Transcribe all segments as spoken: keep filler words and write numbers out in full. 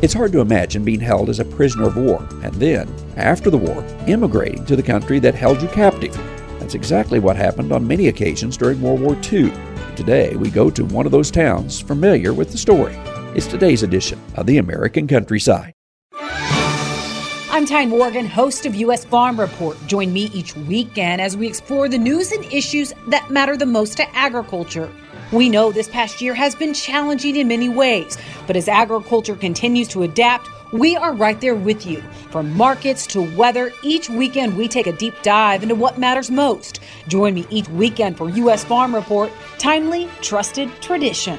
It's hard to imagine being held as a prisoner of war and then, after the war, immigrating to the country that held you captive. That's exactly what happened on many occasions during World War Two. Today, we go to one of those towns familiar with the story. It's today's edition of the American Countryside. I'm Ty Morgan, host of U S Farm Report. Join me each weekend as we explore the news and issues that matter the most to agriculture. We know this past year has been challenging in many ways, but as agriculture continues to adapt, we are right there with you. From markets to weather, each weekend we take a deep dive into what matters most. Join me each weekend for U S Farm Report, timely, trusted tradition.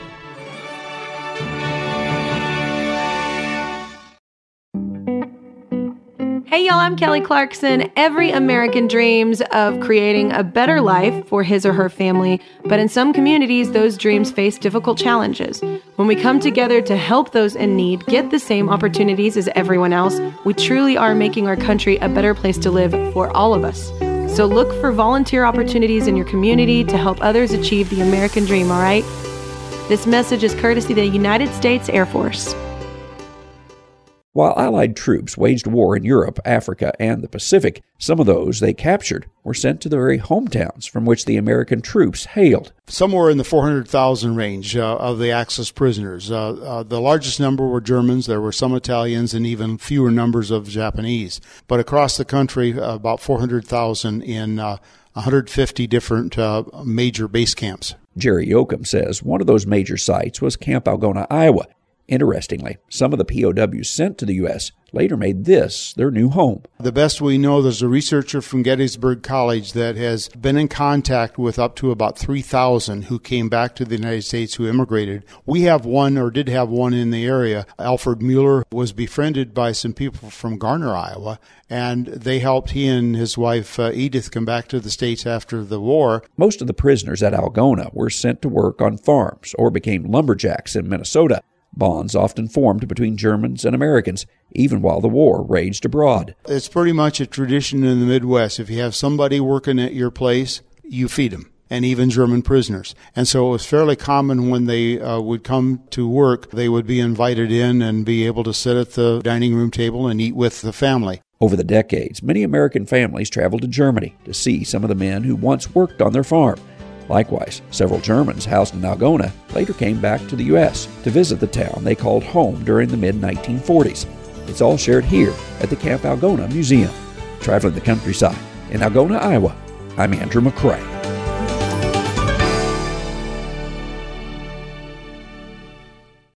Hey y'all, I'm Kelly Clarkson. Every American dreams of creating a better life for his or her family, but in some communities, those dreams face difficult challenges. When we come together to help those in need get the same opportunities as everyone else, we truly are making our country a better place to live for all of us. So look for volunteer opportunities in your community to help others achieve the American dream, all right? This message is courtesy of the United States Air Force. While Allied troops waged war in Europe, Africa, and the Pacific, some of those they captured were sent to the very hometowns from which the American troops hailed. Somewhere in the four hundred thousand range uh, of the Axis prisoners. Uh, uh, the largest number were Germans. There were some Italians and even fewer numbers of Japanese. But across the country, uh, about four hundred thousand in uh, one hundred fifty different uh, major base camps. Jerry Yoakum says one of those major sites was Camp Algona, Iowa. Interestingly, some of the P O Ws sent to the U S later made this their new home. The best we know, there's a researcher from Gettysburg College that has been in contact with up to about three thousand who came back to the United States who immigrated. We have one, or did have one in the area. Alfred Mueller was befriended by some people from Garner, Iowa, and they helped he and his wife uh, Edith come back to the States after the war. Most of the prisoners at Algona were sent to work on farms or became lumberjacks in Minnesota. Bonds often formed between Germans and Americans, even while the war raged abroad. It's pretty much a tradition in the Midwest. If you have somebody working at your place, you feed them, and even German prisoners. And so it was fairly common when they uh, would come to work, they would be invited in and be able to sit at the dining room table and eat with the family. Over the decades, many American families traveled to Germany to see some of the men who once worked on their farm. Likewise, several Germans housed in Algona later came back to the U S to visit the town they called home during the mid nineteen forties. It's all shared here at the Camp Algona Museum. Traveling the countryside in Algona, Iowa, I'm Andrew McCrae.